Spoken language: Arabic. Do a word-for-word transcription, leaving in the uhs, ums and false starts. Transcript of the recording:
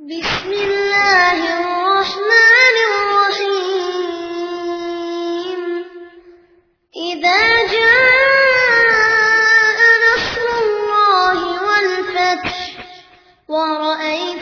بسم الله الرحمن الرحيم إذا جاء نصر الله والفتح ورأيت